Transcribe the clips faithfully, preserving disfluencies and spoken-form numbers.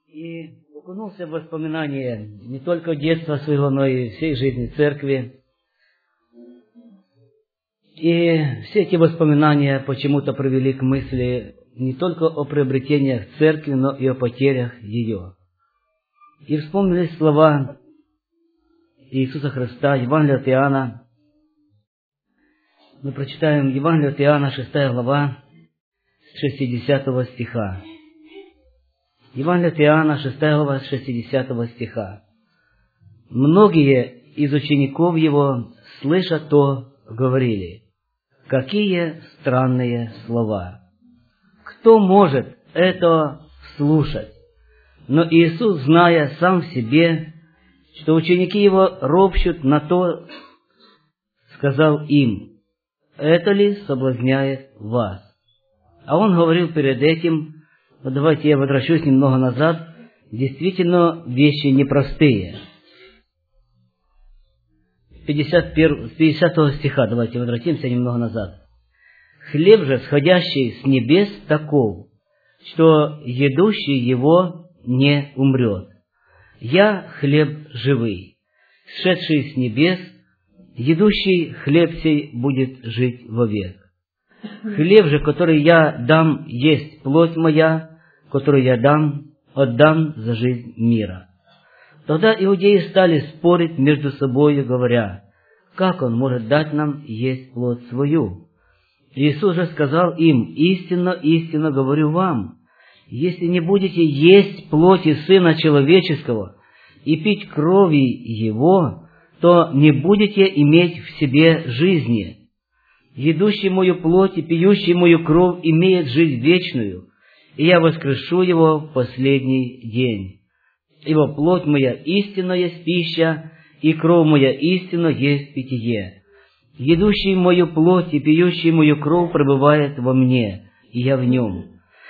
и окунулся в воспоминания не только детства своего, но и всей жизни церкви. И все эти воспоминания почему-то привели к мысли не только о приобретениях церкви, но и о потерях ее. И вспомнились слова Иисуса Христа, Евангелия от Иоанна. Мы прочитаем Евангелие от Иоанна, шестая глава, с шестидесятого стиха. Евангелие от Иоанна, шестая глава, с шестидесятого стиха. «Многие из учеников его, слыша то, говорили: какие странные слова! Кто может это слушать?» Но Иисус, зная сам в себе, что ученики его ропщут на то, сказал им: «Это ли соблазняет вас?» А он говорил перед этим, вот давайте я возвращусь немного назад, действительно вещи непростые. пятьдесят пятидесятого стиха, давайте возвратимся немного назад. «Хлеб же, сходящий с небес, таков, что едущий его не умрет. Я хлеб живый, сшедший с небес, едущий хлеб сей будет жить вовек. Хлеб же, который я дам, есть плоть моя, которую я дам, отдам за жизнь мира». Тогда иудеи стали спорить между собой, говоря: как он может дать нам есть плоть свою? Иисус же сказал им: истинно, истинно говорю вам, если не будете есть плоти Сына Человеческого и пить крови Его, то не будете иметь в себе жизни. Едущий мою плоть и пьющий мою кровь имеет жизнь вечную, и я воскрешу его в последний день. Ибо плоть моя истинно есть пища, и кровь моя истинно есть питье. Едущий мою плоть и пьющий мою кровь пребывает во мне, и я в нем.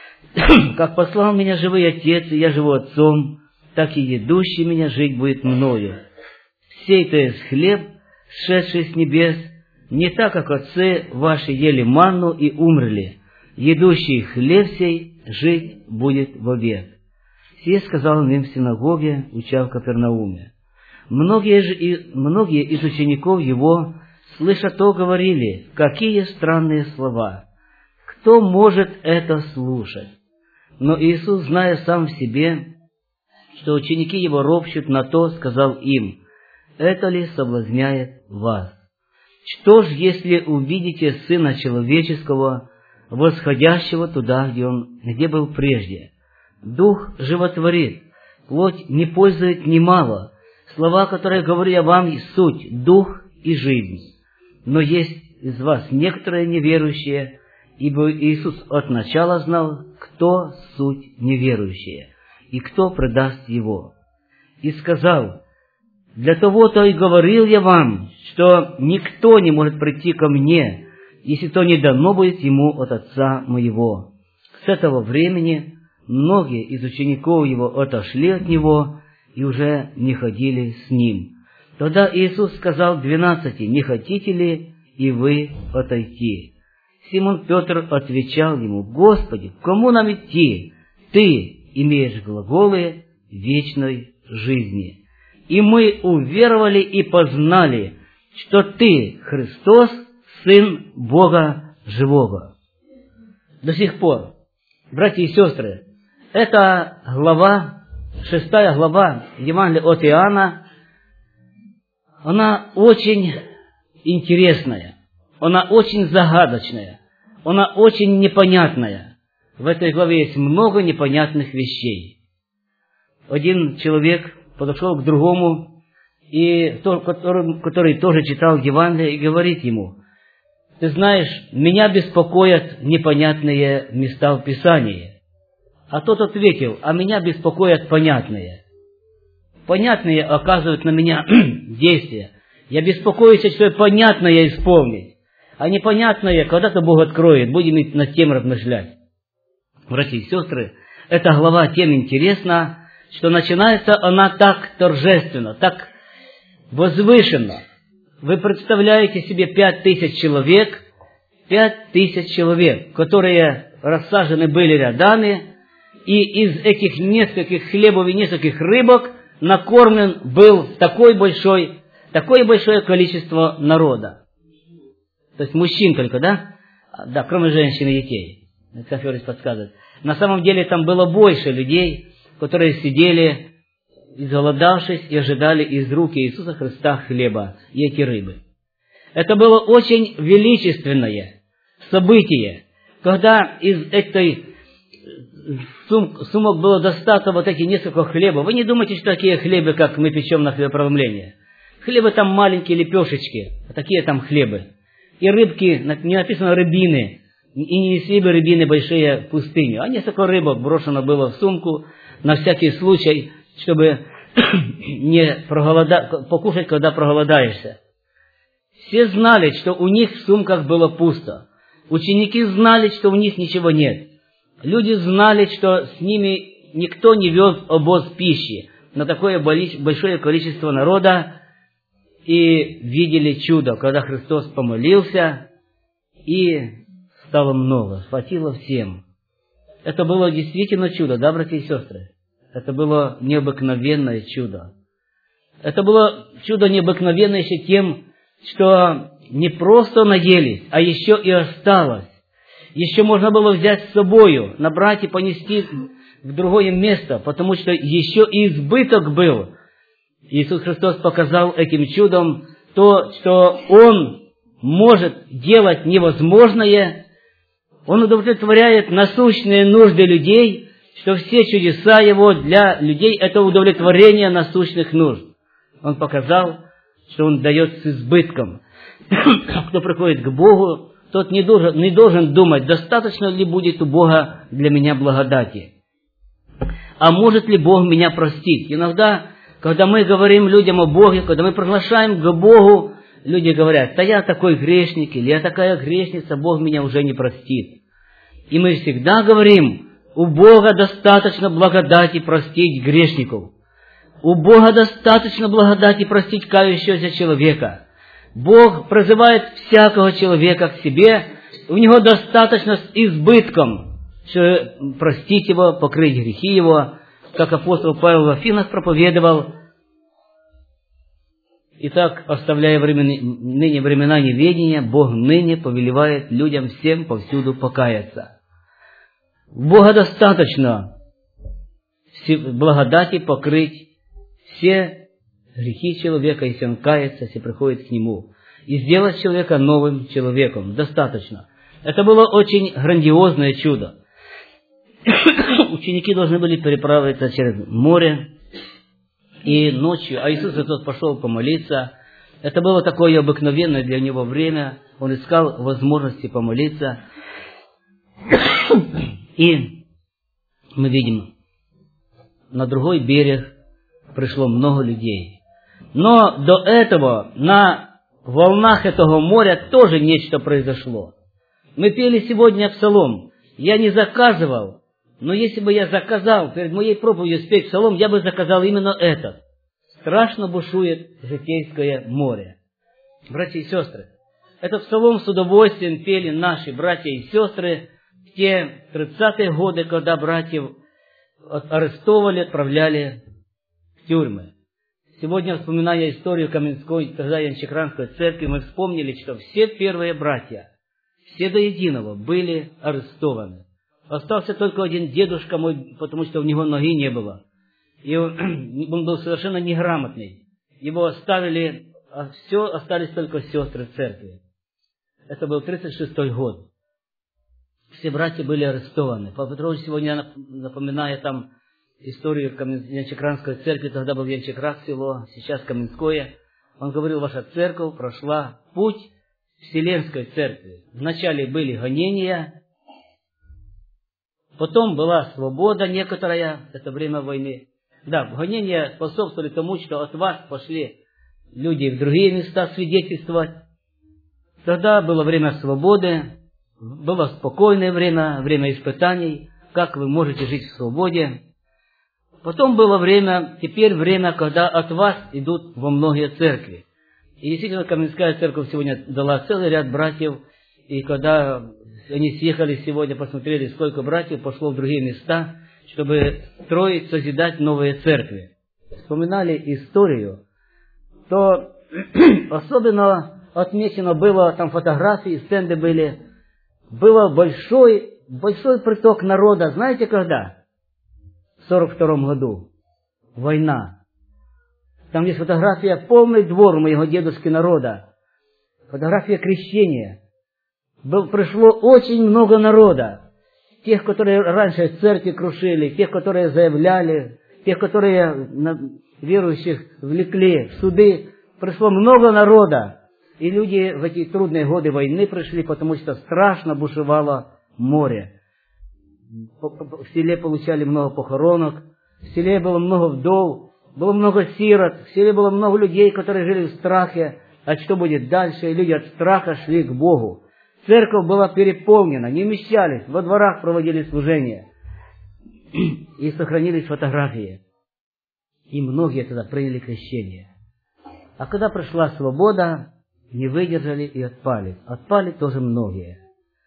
Как послал меня живой Отец, и я живу Отцом, так и едущий меня жить будет мною. Сей то есть хлеб, сшедший с небес, не так, как отцы ваши ели манну и умерли. Едущий хлеб сей жить будет вовек. Сие сказал он им в синагоге, уча в Капернауме. Многие же и, многие из учеников его, слыша то, говорили: какие странные слова! Кто может это слушать? Но Иисус, зная сам в себе, что ученики его ропщут на то, сказал им: это ли соблазняет вас? Что ж, если увидите Сына Человеческого, восходящего туда, где он, где был прежде? Дух животворит, плоть не пользует немало. Слова, которые говорю я вам, суть, дух и жизнь. Но есть из вас некоторые неверующие, ибо Иисус от начала знал, кто суть неверующие, и кто предаст его. И сказал: для того-то и говорил я вам, что никто не может прийти ко мне, если то не дано будет ему от Отца моего. С этого времени многие из учеников его отошли от него и уже не ходили с ним. Тогда Иисус сказал двенадцати: не хотите ли и вы отойти? Симон Петр отвечал ему: Господи, к кому нам идти? Ты имеешь глаголы вечной жизни. И мы уверовали и познали, что Ты, Христос, Сын Бога Живого. До сих пор, братья и сестры, эта глава, шестая глава Евангелия от Иоанна, она очень интересная, она очень загадочная, она очень непонятная. В этой главе есть много непонятных вещей. Один человек подошел к другому, и тот, который, который тоже читал Евангелие, и говорит ему: ты знаешь, меня беспокоят непонятные места в Писании. А тот ответил: а меня беспокоят понятные. Понятные оказывают на меня действия. Я беспокоюсь, что понятное исполнить. А непонятное когда-то Бог откроет, будем над тем размышлять. Братья и сестры, эта глава тем интересна, что начинается она так торжественно, так возвышенно. Вы представляете себе пять тысяч человек, пять тысяч человек, которые рассажены были рядами, и из этих нескольких хлебов и нескольких рыбок накормлен был такой большой, такое большое количество народа. То есть мужчин только, да? Да, кроме женщин и детей. Александр Федорович подсказывает. На самом деле там было больше людей, которые сидели, изголодавшись, и ожидали из рук Иисуса Христа хлеба и эти рыбы. Это было очень величественное событие, когда из этой сум, сумок было достато вот эти несколько хлебов. Вы не думайте, что такие хлебы, как мы печем на хлебопромление. Хлебы там маленькие лепешечки, а такие там хлебы. И рыбки, не написано рыбины, и не несли бы рыбины большие в пустыню. А несколько рыбок брошено было в сумку на всякий случай, чтобы не проголода... покушать, когда проголодаешься. Все знали, что у них в сумках было пусто. Ученики знали, что у них ничего нет. Люди знали, что с ними никто не вез обоз пищи на такое большое количество народа, и видели чудо, когда Христос помолился, и стало много, хватило всем. Это было действительно чудо, да, братья и сестры? Это было необыкновенное чудо. Это было чудо необыкновенное еще тем, что не просто наелись, а еще и осталось. Еще можно было взять с собою, набрать и понести в другое место, потому что еще и избыток был. Иисус Христос показал этим чудом то, что Он может делать невозможное. Он удовлетворяет насущные нужды людей, что все чудеса Его для людей – это удовлетворение насущных нужд. Он показал, что Он дает с избытком. Кто приходит к Богу, тот не должен, не должен думать, достаточно ли будет у Бога для меня благодати. А может ли Бог меня простить? Иногда, когда мы говорим людям о Боге, когда мы приглашаем к Богу, люди говорят: да я такой грешник, или я такая грешница, Бог меня уже не простит. И мы всегда говорим: у Бога достаточно благодати простить грешников. У Бога достаточно благодати простить кающегося человека. Бог призывает всякого человека к себе, у него достаточно с избытком, чтобы простить его, покрыть грехи его, как апостол Павел в Афинах проповедовал. Итак, оставляя времени, ныне времена неведения, Бог ныне повелевает людям всем повсюду покаяться. Бога достаточно благодати покрыть все грехи человека, если он кается, если приходит к Нему, и сделать человека новым человеком. Достаточно. Это было очень грандиозное чудо. Ученики должны были переправиться через море, и ночью, а Иисус Христос пошел помолиться. Это было такое обыкновенное для Него время. Он искал возможности помолиться. И мы видим, на другой берег пришло много людей. Но до этого на волнах этого моря тоже нечто произошло. Мы пели сегодня псалом. Я не заказывал, но если бы я заказал перед моей проповедью спеть псалом, я бы заказал именно этот. Страшно бушует житейское море. Братья и сестры, этот псалом с удовольствием пели наши братья и сестры в те тридцатые годы, когда братьев арестовали, отправляли в тюрьмы. Сегодня, вспоминая историю Каменской, тогда Янчекранской церкви, мы вспомнили, что все первые братья, все до единого, были арестованы. Остался только один дедушка мой, потому что у него ноги не было. И он, он был совершенно неграмотный. Его оставили, а все, остались только сестры церкви. Это был тридцать шестой год. Все братья были арестованы. Павел Петрович сегодня, напоминая там историю Янчекранской церкви, тогда был Янчекрак село, сейчас Каменское, он говорил: ваша церковь прошла путь Вселенской церкви. Вначале были гонения, потом была свобода некоторая, это время войны. Да, гонения способствовали тому, что от вас пошли люди в другие места свидетельствовать. Тогда было время свободы, было спокойное время, время испытаний, как вы можете жить в свободе. Потом было время, теперь время, когда от вас идут во многие церкви. И действительно, Каменская церковь сегодня дала целый ряд братьев, и когда они съехали сегодня, посмотрели, сколько братьев пошло в другие места, чтобы строить, созидать новые церкви, вспоминали историю, то особенно отмечено было, там фотографии, стенды были, было большой, большой приток народа. Знаете, когда? В сорок втором году. Война. Там есть фотография, полный двор у моего дедушки народа. Фотография крещения. Был, пришло очень много народа. Тех, которые раньше церкви крушили, тех, которые заявляли, тех, которые верующих влекли в суды. Пришло много народа. И люди в эти трудные годы войны пришли, потому что страшно бушевало море. В селе получали много похоронок, в селе было много вдов, было много сирот, в селе было много людей, которые жили в страхе, а что будет дальше, и люди от страха шли к Богу. Церковь была переполнена, не вмещались, во дворах проводили служения. И сохранились фотографии. И многие тогда приняли крещение. А когда пришла свобода, не выдержали и отпали. Отпали тоже многие.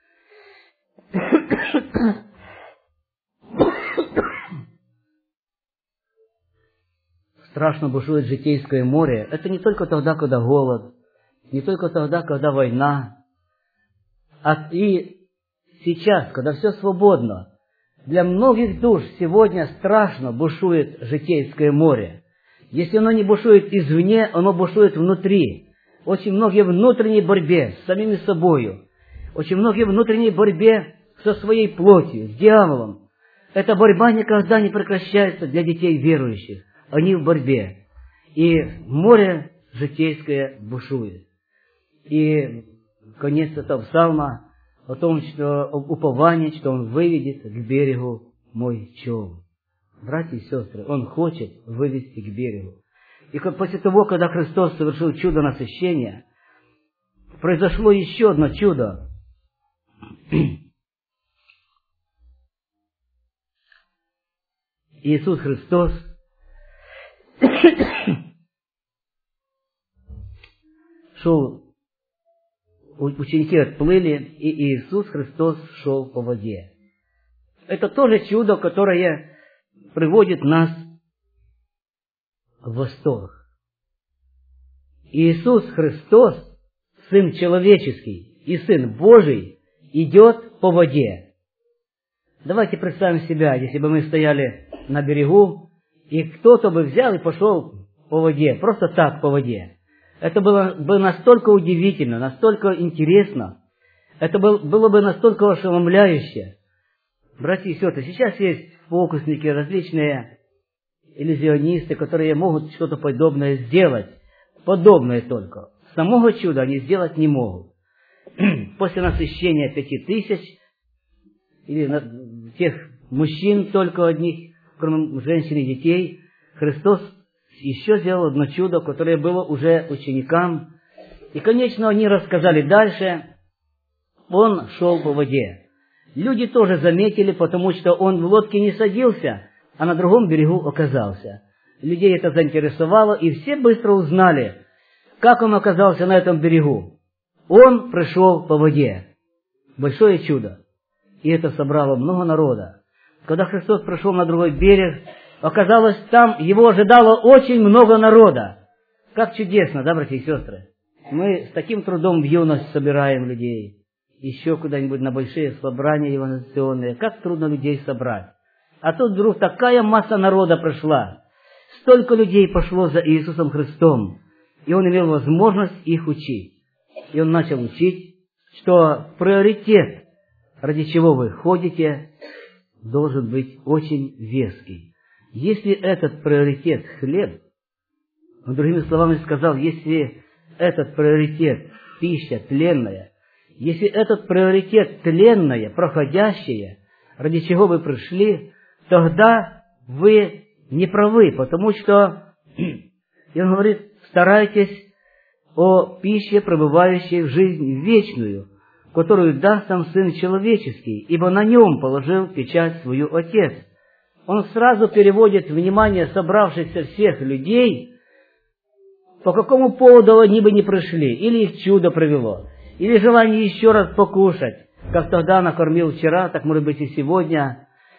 Страшно бушует житейское море. Это не только тогда, когда голод, не только тогда, когда война, а и сейчас, когда все свободно. Для многих душ сегодня страшно бушует житейское море. Если оно не бушует извне, оно бушует внутри. Очень многие в внутренней борьбе с самими собою. Очень многие в внутренней борьбе со своей плотью, с дьяволом. Эта борьба никогда не прекращается для детей верующих. Они в борьбе. И море житейское бушует. И конец этого псалма о том, что упование, что он выведет к берегу мой челн. Братья и сестры, он хочет вывести к берегу. И после того, когда Христос совершил чудо насыщения, произошло еще одно чудо. Иисус Христос шел, ученики отплыли, и Иисус Христос шел по воде. Это тоже чудо, которое приводит нас в восторг. Иисус Христос, Сын человеческий и Сын Божий, идет по воде. Давайте представим себя, если бы мы стояли на берегу, и кто-то бы взял и пошел по воде, просто так по воде. Это было бы настолько удивительно, настолько интересно, это было бы настолько ошеломляюще. Братья и сестры, сейчас есть фокусники, различные иллюзионисты, которые могут что-то подобное сделать. Подобное только. Самого чуда они сделать не могут. После насыщения пяти тысяч, или тех мужчин только одних, кроме женщин и детей, Христос еще сделал одно чудо, которое было уже ученикам. И, конечно, они рассказали дальше. Он шел по воде. Люди тоже заметили, потому что он в лодке не садился, а на другом берегу оказался. Людей это заинтересовало, и все быстро узнали, как он оказался на этом берегу. Он пришел по воде. Большое чудо. И это собрало много народа. Когда Христос пришел на другой берег, оказалось, там его ожидало очень много народа. Как чудесно, да, братья и сестры? Мы с таким трудом в юность собираем людей. Еще куда-нибудь на большие собрания евангелизационные. Как трудно людей собрать. А тут вдруг такая масса народа пришла. Столько людей пошло за Иисусом Христом. И он имел возможность их учить. И он начал учить, что приоритет, ради чего вы ходите, должен быть очень веский. Если этот приоритет хлеб, он другими словами сказал, если этот приоритет пища тленная, если этот приоритет тленное, проходящее, ради чего вы пришли, тогда вы не правы, потому что, и он говорит, старайтесь о пище, пребывающей в жизнь вечную, которую даст нам Сын Человеческий, ибо на нем положил печать свою Отец. Он сразу переводит внимание собравшихся всех людей, по какому поводу они бы не пришли, или их чудо привело, или желание еще раз покушать, как тогда накормил вчера, так может быть и сегодня.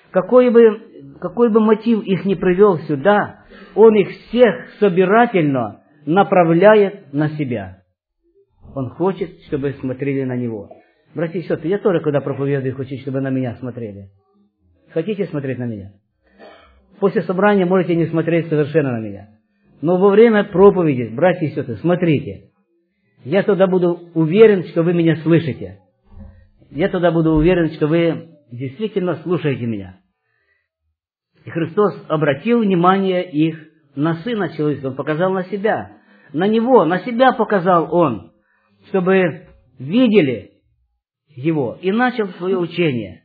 какой бы, какой бы мотив их ни привел сюда, Он их всех собирательно направляет на себя. Он хочет, чтобы смотрели на Него. Братья и сестры, я тоже, когда проповедую, хочу, чтобы на меня смотрели. Хотите смотреть на меня? После собрания можете не смотреть совершенно на меня. Но во время проповеди, братья и сестры, смотрите. Я тогда буду уверен, что вы меня слышите. Я тогда буду уверен, что вы действительно слушаете меня. И Христос обратил внимание их на Сына Человеческого. Он показал на себя. На Него, на себя показал Он, чтобы видели Его. И начал свое учение.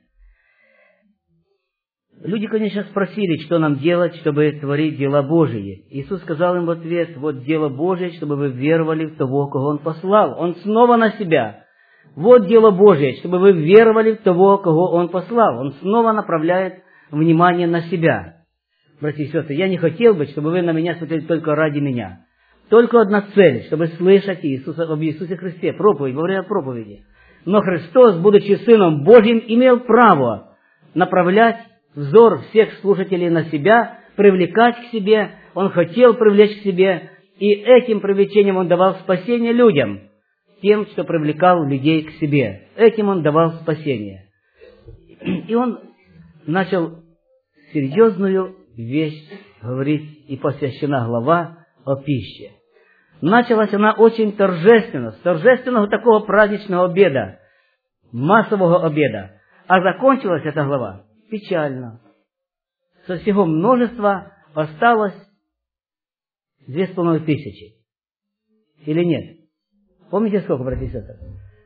Люди, конечно, спросили, что нам делать, чтобы творить дела Божии. Иисус сказал им в ответ: вот дело Божие, чтобы вы веровали в того, кого Он послал. Он снова на себя. Вот дело Божие, чтобы вы веровали в того, кого Он послал. Он снова направляет внимание на себя. Братья и сестры, я не хотел бы, чтобы вы на меня смотрели только ради меня. Только одна цель, чтобы слышать Иисуса, об Иисусе Христе, проповедь, во время проповеди. Но Христос, будучи Сыном Божьим, имел право направлять взор всех слушателей на себя, привлекать к себе. Он хотел привлечь к себе, и этим привлечением Он давал спасение людям, тем, что привлекал людей к себе. Этим Он давал спасение. И Он начал серьезную вещь говорить, и посвящена глава о пище. Началась она очень торжественно, с торжественного такого праздничного обеда, массового обеда. А закончилась эта глава печально. Со всего множества осталось две с половиной тысячи. Или нет? Помните, сколько, братья и сестры?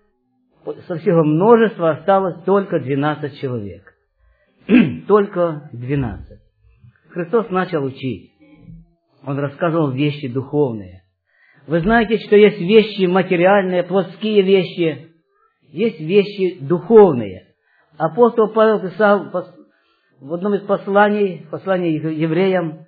Со всего множества осталось только двенадцать человек. Только двенадцать. Христос начал учить. Он рассказывал вещи духовные. Вы знаете, что есть вещи материальные, плотские вещи. Есть вещи духовные. Апостол Павел писал в одном из посланий, послании евреям,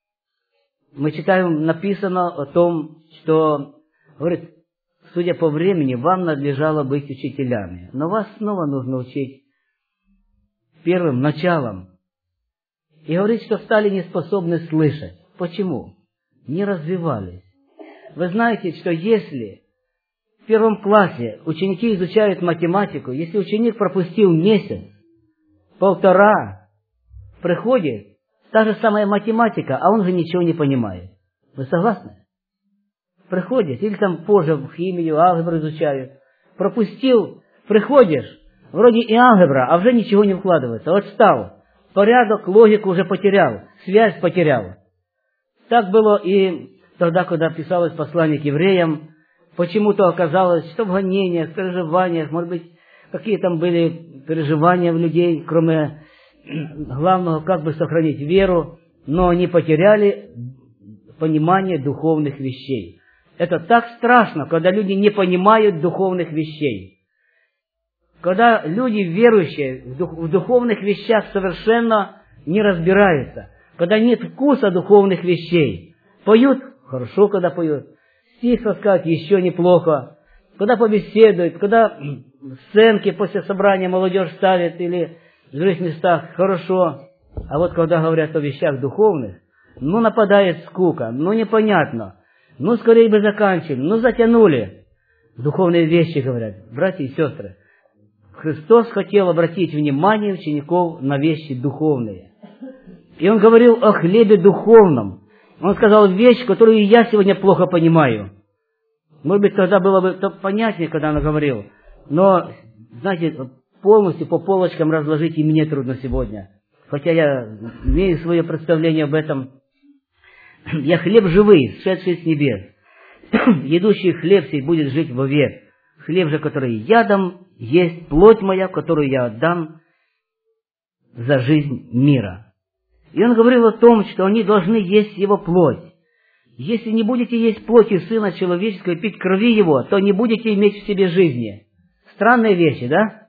мы читаем, написано о том, что, говорит, судя по времени, вам надлежало быть учителями. Но вас снова нужно учить первым началом. И говорит, что стали неспособны слышать. Почему? Не развивались. Вы знаете, что если в первом классе ученики изучают математику, если ученик пропустил месяц, полтора, приходит та же самая математика, а он же ничего не понимает. Вы согласны? Приходит, или там позже в химию, алгебру изучают. Пропустил, приходишь, вроде и алгебра, а уже ничего не вкладывается. Отстал. Порядок, логику уже потерял, связь потерял. Так было и тогда, когда писалось послание к евреям. Почему-то оказалось, что в гонениях, переживаниях, может быть, какие там были переживания в людей, кроме главного, как бы сохранить веру, но они потеряли понимание духовных вещей. Это так страшно, когда люди не понимают духовных вещей. Когда люди, верующие в духовных вещах, совершенно не разбираются. Когда нет вкуса духовных вещей. Поют — хорошо, когда поют. Стих рассказать — еще неплохо. Когда побеседуют, когда сценки после собрания молодежь ставит или в других местах — хорошо. А вот когда говорят о вещах духовных, ну нападает скука, ну непонятно. Ну скорее бы заканчивали, ну затянули. Духовные вещи говорят. Братья и сестры, Христос хотел обратить внимание учеников на вещи духовные. И Он говорил о хлебе духовном. Он сказал вещь, которую я сегодня плохо понимаю. Может быть, тогда было бы то понятнее, когда Он говорил. Но, знаете, полностью по полочкам разложить и мне трудно сегодня. Хотя я имею свое представление об этом. Я хлеб живый, сшедший с небес. Едущий хлеб сей будет жить вовек. Хлеб же, который я дам, есть плоть моя, которую я отдам за жизнь мира. И Он говорил о том, что они должны есть Его плоть. Если не будете есть плоти Сына Человеческого и пить крови Его, то не будете иметь в себе жизни. Странные вещи, да?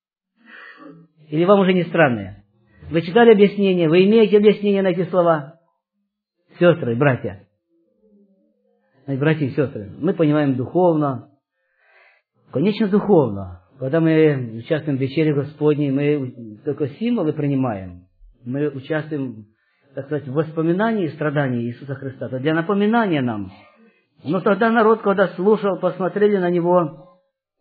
Или вам уже не странные? Вы читали объяснение, вы имеете объяснение на эти слова? Сестры и братья. Братья и сестры, мы понимаем духовно. Конечно, духовно. Когда мы участвуем в вечере Господней, мы только символы принимаем. мы участвуем, так сказать, в воспоминании страданий Иисуса Христа, то для напоминания нам. Но тогда народ, когда слушал, посмотрели на Него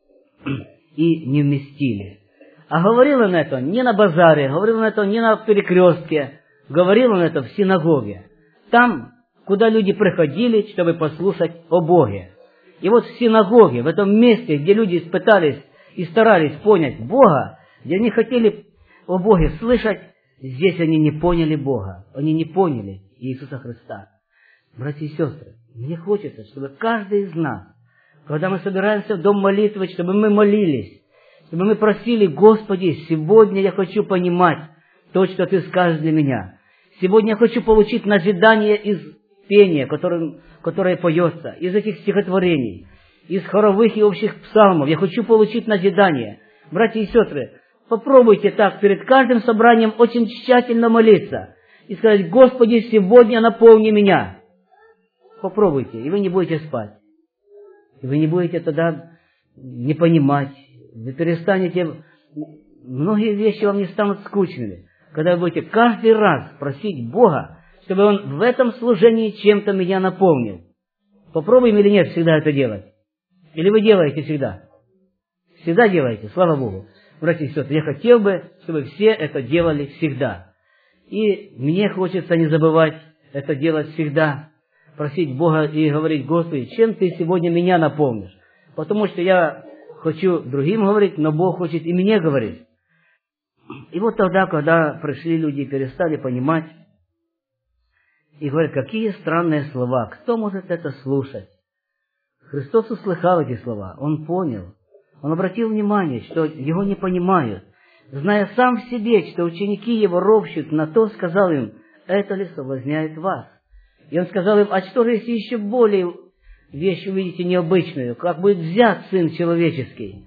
и не вместили. А говорил он это не на базаре, говорил он это не на перекрестке, говорил он это в синагоге. Там, куда люди приходили, чтобы послушать о Боге. И вот в синагоге, в этом месте, где люди пытались и старались понять Бога, где они хотели о Боге слышать, здесь они не поняли Бога, они не поняли Иисуса Христа. Братья и сестры, мне хочется, чтобы каждый из нас, когда мы собираемся в дом молитвы, чтобы мы молились, чтобы мы просили: Господи, сегодня я хочу понимать то, что Ты скажешь для меня. Сегодня я хочу получить назидание из пения, которое, которое поется, из этих стихотворений, из хоровых и общих псалмов. Я хочу получить назидание. Братья и сестры, попробуйте так перед каждым собранием очень тщательно молиться и сказать: Господи, сегодня наполни меня. Попробуйте, и вы не будете спать. И вы не будете тогда не понимать. Вы перестанете, многие вещи вам не станут скучными, когда вы будете каждый раз просить Бога, чтобы Он в этом служении чем-то меня наполнил. Попробуем или нет всегда это делать? Или вы делаете всегда? Всегда делаете, слава Богу. Братья и сестры, я хотел бы, чтобы все это делали всегда. И мне хочется не забывать это делать всегда. Просить Бога и говорить: Господи, чем Ты сегодня меня наполнишь? Потому что я хочу другим говорить, но Бог хочет и мне говорить. И вот тогда, когда пришли люди и перестали понимать, и говорят: какие странные слова, кто может это слушать? Христос услыхал эти слова, Он понял, Он обратил внимание, что Его не понимают. Зная сам в себе, что ученики Его ропщут на то, сказал им: это ли соблазняет вас? И Он сказал им: а что же, если еще более вещь увидите необычную, как будет взят Сын Человеческий,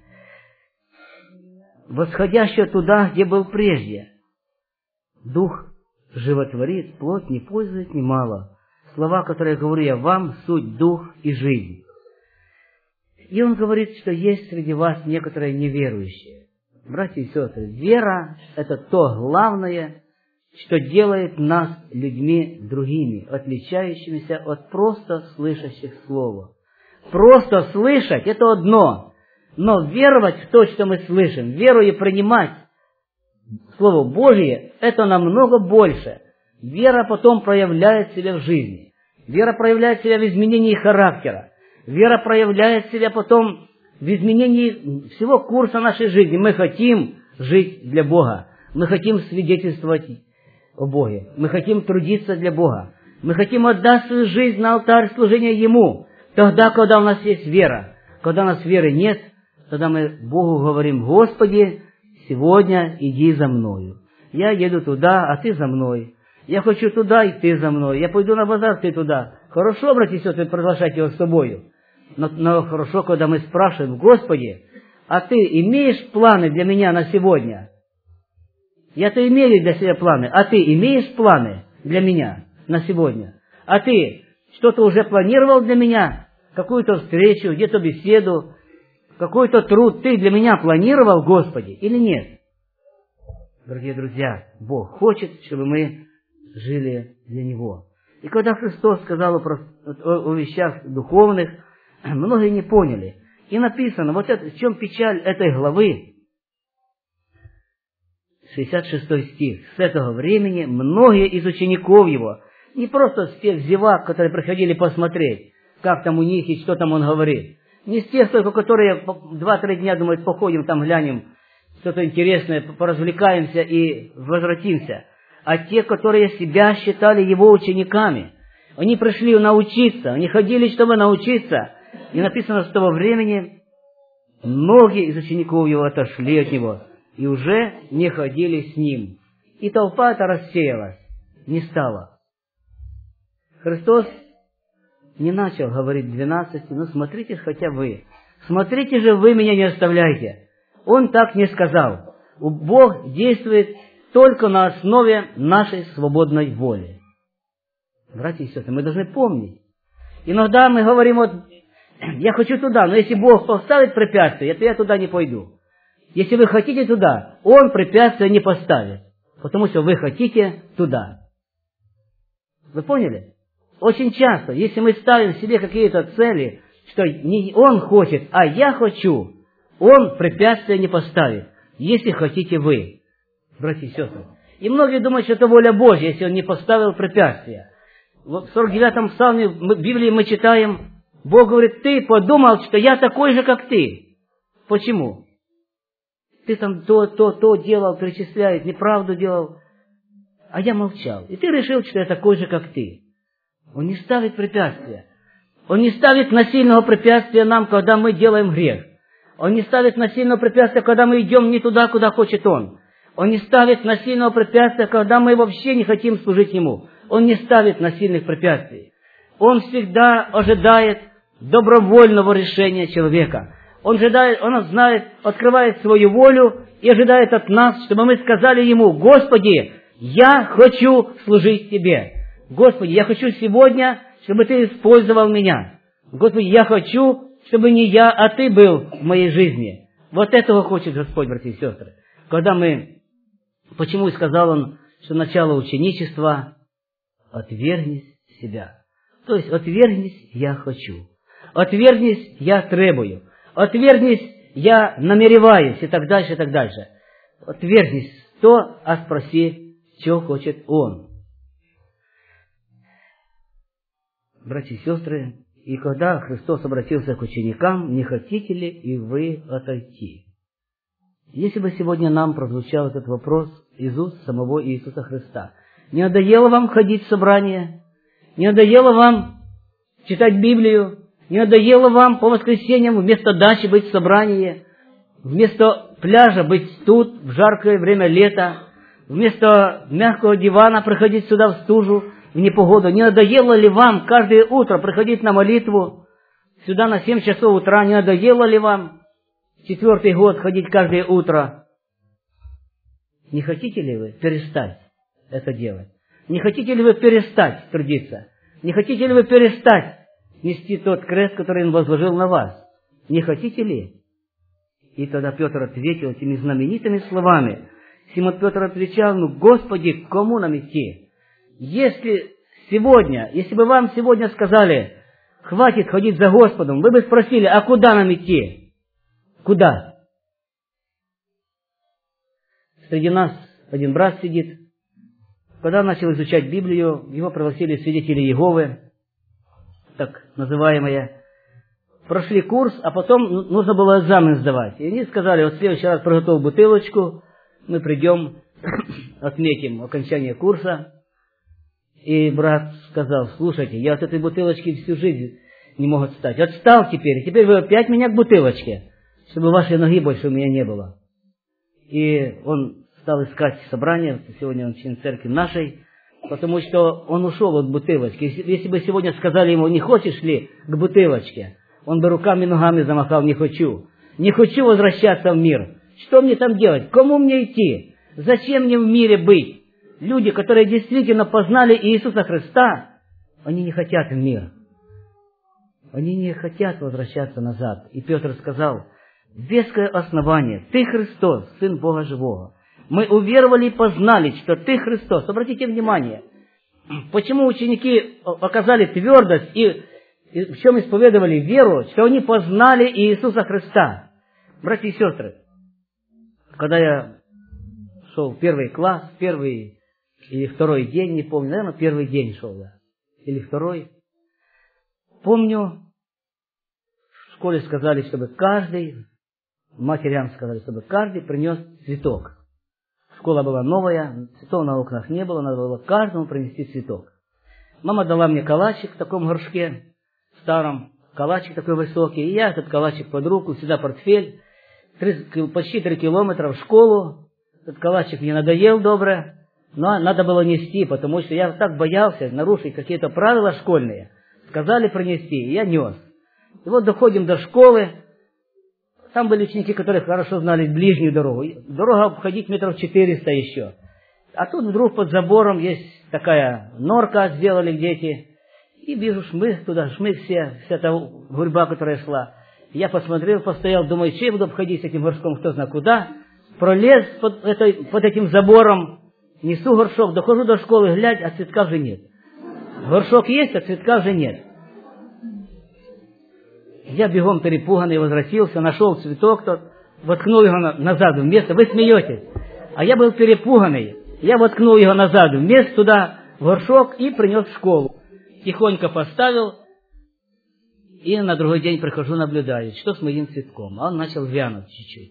восходящий туда, где был прежде? Дух животворит, плоть не пользует немало. Слова, которые говорю я вам, суть дух и жизнь. И Он говорит, что есть среди вас некоторые неверующие. Братья и сестры, вера – это то главное, что делает нас людьми другими, отличающимися от просто слышащих Слово. Просто слышать – это одно, но веровать в то, что мы слышим, верою принимать Слово Божие – это намного больше. Вера потом проявляет себя в жизни. Вера проявляет себя в изменении характера. Вера проявляет себя потом в изменении всего курса нашей жизни. Мы хотим жить для Бога. Мы хотим свидетельствовать о Боге. Мы хотим трудиться для Бога. Мы хотим отдать свою жизнь на алтарь служения Ему. Тогда, когда у нас есть вера. Когда у нас веры нет, тогда мы Богу говорим: Господи, сегодня иди за мною. Я еду туда, а Ты за мной. Я хочу туда, и Ты за мной. Я пойду на базар, Ты туда. Хорошо, братья и сестры, приглашать Его с собою. Но, но хорошо, когда мы спрашиваем: Господи, а Ты имеешь планы для меня на сегодня? Я-то имею для себя планы. А Ты имеешь планы для меня на сегодня? А Ты что-то уже планировал для меня? Какую-то встречу, где-то беседу, какой-то труд Ты для меня планировал, Господи, или нет? Дорогие друзья, Бог хочет, чтобы мы жили для Него. И когда Христос сказал о, о, о вещах духовных, многие не поняли. И написано, вот это, в чем печаль этой главы, шестьдесят шестой стих. С этого времени многие из учеников Его, не просто с тех зевак, которые приходили посмотреть, как там у них и что там Он говорит, не с тех только, которые два-три дня думают: походим там, глянем что-то интересное, поразвлекаемся и возвратимся, а те, которые себя считали Его учениками. Они пришли научиться, они ходили, чтобы научиться. И написано, что с того времени многие из учеников Его отошли от Него и уже не ходили с Ним. И толпа эта рассеялась, не стала. Христос не начал говорить двенадцати: ну смотрите хотя вы, смотрите же вы меня не оставляйте. Он так не сказал. Бог действует только на основе нашей свободной воли. Братья и сестры, мы должны помнить. Иногда мы говорим: вот, я хочу туда, но если Бог поставит препятствие, то я туда не пойду. Если вы хотите туда, Он препятствия не поставит. потому что вы хотите туда. Вы поняли? Очень часто, если мы ставим себе какие-то цели, что не он хочет, а я хочу, он препятствия не поставит, если хотите вы, братья и сестры. И многие думают, что это воля Божья, если он не поставил препятствия. В сорок девятом псалме в Библии мы читаем, Бог говорит, ты подумал, что я такой же, как ты. Почему? Ты там то, то, то делал, перечисляет, неправду делал, а я молчал. И ты решил, что я такой же, как ты. Он не ставит препятствия. Он не ставит насильного препятствия нам, когда мы делаем грех. Он не ставит насильного препятствия, когда мы идем не туда, куда хочет Он. Он не ставит насильного препятствия, когда мы вообще не хотим служить Ему. Он не ставит насильных препятствий. Он всегда ожидает добровольного решения человека. Он ожидает, Он знает, открывает свою волю и ожидает от нас, чтобы мы сказали Ему: Господи, я хочу служить Тебе. Господи, я хочу сегодня, чтобы Ты использовал меня. Господи, я хочу, чтобы не я, а Ты был в моей жизни. Вот этого хочет Господь, братья и сестры. Когда мы... Почему и сказал Он, что начало ученичества — отвергнись себя. То есть, отвергнись «я хочу». Отвергнись «я требую». Отвергнись «я намереваюсь» и так дальше, и так дальше. Отвергнись то, а спроси, что хочет Он. Братья и сестры, и когда Христос обратился к ученикам, не хотите ли и вы отойти? Если бы сегодня нам прозвучал этот вопрос из уст самого Иисуса Христа, не надоело вам ходить в собрание? Не надоело вам читать Библию? Не надоело вам по воскресеньям вместо дачи быть в собрании? Вместо пляжа быть тут в жаркое время лета? Вместо мягкого дивана приходить сюда в стужу, в непогоду? Не надоело ли вам каждое утро приходить на молитву сюда на семь часов утра? Не надоело ли вам четвертый год ходить каждое утро? Не хотите ли вы перестать это делать? Не хотите ли вы перестать трудиться? Не хотите ли вы перестать нести тот крест, который Он возложил на вас? Не хотите ли? И тогда Петр ответил этими знаменитыми словами. Симон Петр отвечал: ну, Господи, к кому нам идти? Если сегодня, если бы вам сегодня сказали, хватит ходить за Господом, вы бы спросили, а куда нам идти? Куда? Среди нас один брат сидит. Когда он начал изучать Библию, его пригласили свидетели Иеговы, так называемые. Прошли курс, а потом нужно было экзамен сдавать. И они сказали: вот в следующий раз приготовь бутылочку, мы придем, отметим окончание курса. И брат сказал: слушайте, я от этой бутылочки всю жизнь не мог отстать. Отстал теперь, теперь вы опять меня к бутылочке, чтобы вашей ноги больше у меня не было. И он стал искать собрание, сегодня он член церкви нашей, потому что он ушел от бутылочки. Если бы сегодня сказали ему: не хочешь ли к бутылочке, он бы руками и ногами замахал: не хочу. Не хочу возвращаться в мир. Что мне там делать? Кому мне идти? Зачем мне в мире быть? Люди, которые действительно познали Иисуса Христа, они не хотят в мир. Они не хотят возвращаться назад. И Петр сказал: веское основание, Ты Христос, Сын Бога Живого. Мы уверовали и познали, что Ты Христос. Обратите внимание, почему ученики оказали твердость и, и в чем исповедовали веру, что они познали Иисуса Христа. Братья и сестры, когда я шел в первый класс, первый или второй день, не помню, наверное, первый день шел я, или второй, помню, в школе сказали, чтобы каждый, матерям сказали, чтобы каждый принес цветок. Школа была новая, цветов на окнах не было, надо было каждому принести цветок. Мама дала мне калачик в таком горшке, старом, калачик такой высокий, и я этот калачик под руку, сюда портфель, три, почти три километра в школу. Этот калачик мне надоел добре, но надо было нести, потому что я так боялся нарушить какие-то правила школьные. Сказали принести, и я нес. И вот доходим до школы. Там были ученики, которые хорошо знали ближнюю дорогу. Дорога обходить метров четыреста еще. А тут вдруг под забором есть такая норка, сделали дети. И вижу шмых туда, шмых все, вся та гурьба, которая шла. Я посмотрел, постоял, думаю, что я буду обходить с этим горшком, кто знает куда. Пролез под, этой, под этим забором Несу горшок, дохожу до школы, глядь, а цветка уже нет. Горшок есть, а цветка уже нет. Я бегом перепуганный возвратился, нашел цветок, тот, воткнул его назад в место. Вы смеетесь. А я был перепуганный. Я воткнул его назад в место туда, в горшок, и принес в школу. Тихонько поставил, и на другой день прихожу, наблюдаю, что с моим цветком. А он начал вянуть чуть-чуть.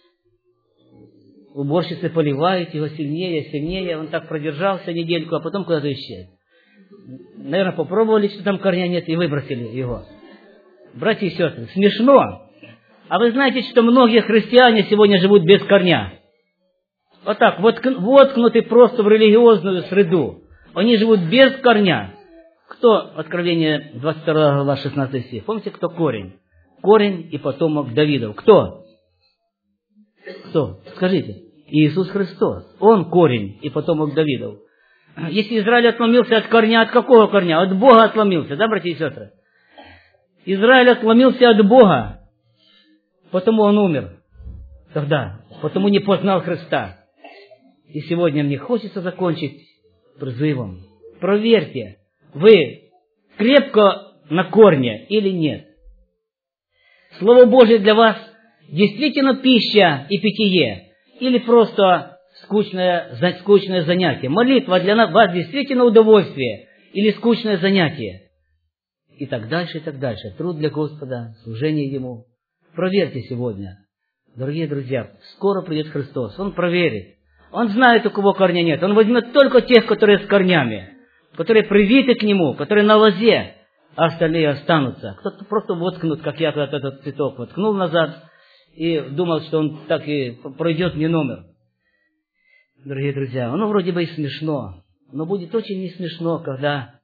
Уборщицы поливают его сильнее, сильнее. Он так продержался недельку, а потом куда-то исчез. Наверное, попробовали, что там корня нет, и выбросили его. Братья и сестры, смешно. А вы знаете, что многие христиане сегодня живут без корня? Вот так, воткнуты просто в религиозную среду. Они живут без корня. Кто, Откровение двадцать вторая глава, шестнадцатый стих? Помните, кто корень? Корень и потомок Давидов. Кто? Кто? Скажите. Иисус Христос. Он корень и потомок Давидов. Если Израиль отломился от корня, от какого корня? От Бога отломился, да, братья и сестры? Израиль отломился от Бога, потому он умер тогда, потому не познал Христа. И сегодня мне хочется закончить призывом. Проверьте, вы крепко на корне или нет. Слово Божие для вас действительно пища и питье, или просто скучное, скучное занятие. Молитва для вас действительно удовольствие или скучное занятие. И так дальше, и так дальше. Труд для Господа, служение Ему. Проверьте сегодня. Дорогие друзья, скоро придет Христос. Он проверит. Он знает, у кого корня нет. Он возьмет только тех, которые с корнями, которые привиты к Нему, которые на лозе, а остальные останутся. Кто-то просто воткнут, как я когда-то этот цветок воткнул назад и думал, что он так и пройдет мне номер. Дорогие друзья, оно вроде бы и смешно, но будет очень не смешно, когда...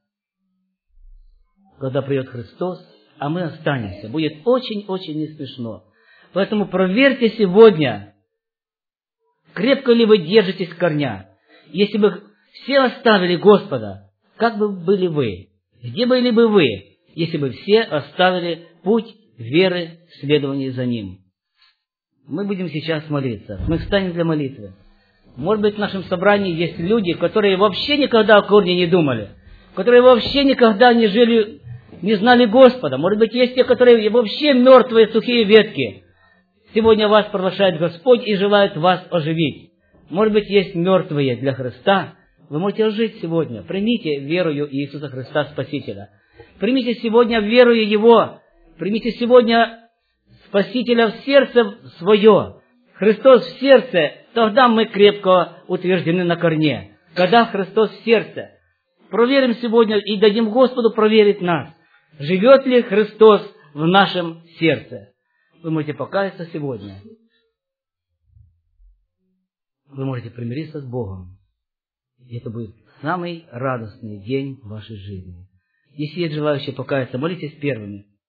когда придет Христос, а мы останемся. Будет очень-очень не смешно. Поэтому проверьте сегодня, крепко ли вы держитесь корня. Если бы все оставили Господа, как бы были вы? Где были бы вы, если бы все оставили путь веры в следовании за Ним? Мы будем сейчас молиться. Мы встанем для молитвы. Может быть, в нашем собрании есть люди, которые вообще никогда о корне не думали, которые вообще никогда не жили, не знали Господа. Может быть, есть те, которые вообще мертвые, сухие ветки. Сегодня вас приглашает Господь и желает вас оживить. Может быть, есть мертвые для Христа. Вы можете ожить сегодня. Примите верою Иисуса Христа Спасителя. Примите сегодня верою Его. Примите сегодня Спасителя в сердце свое. Христос в сердце, тогда мы крепко утверждены на корне. Когда Христос в сердце. Проверим сегодня и дадим Господу проверить нас. Живет ли Христос в нашем сердце? Вы можете покаяться сегодня. Вы можете примириться с Богом. И это будет самый радостный день в вашей жизни. Если есть желающие покаяться, молитесь первыми.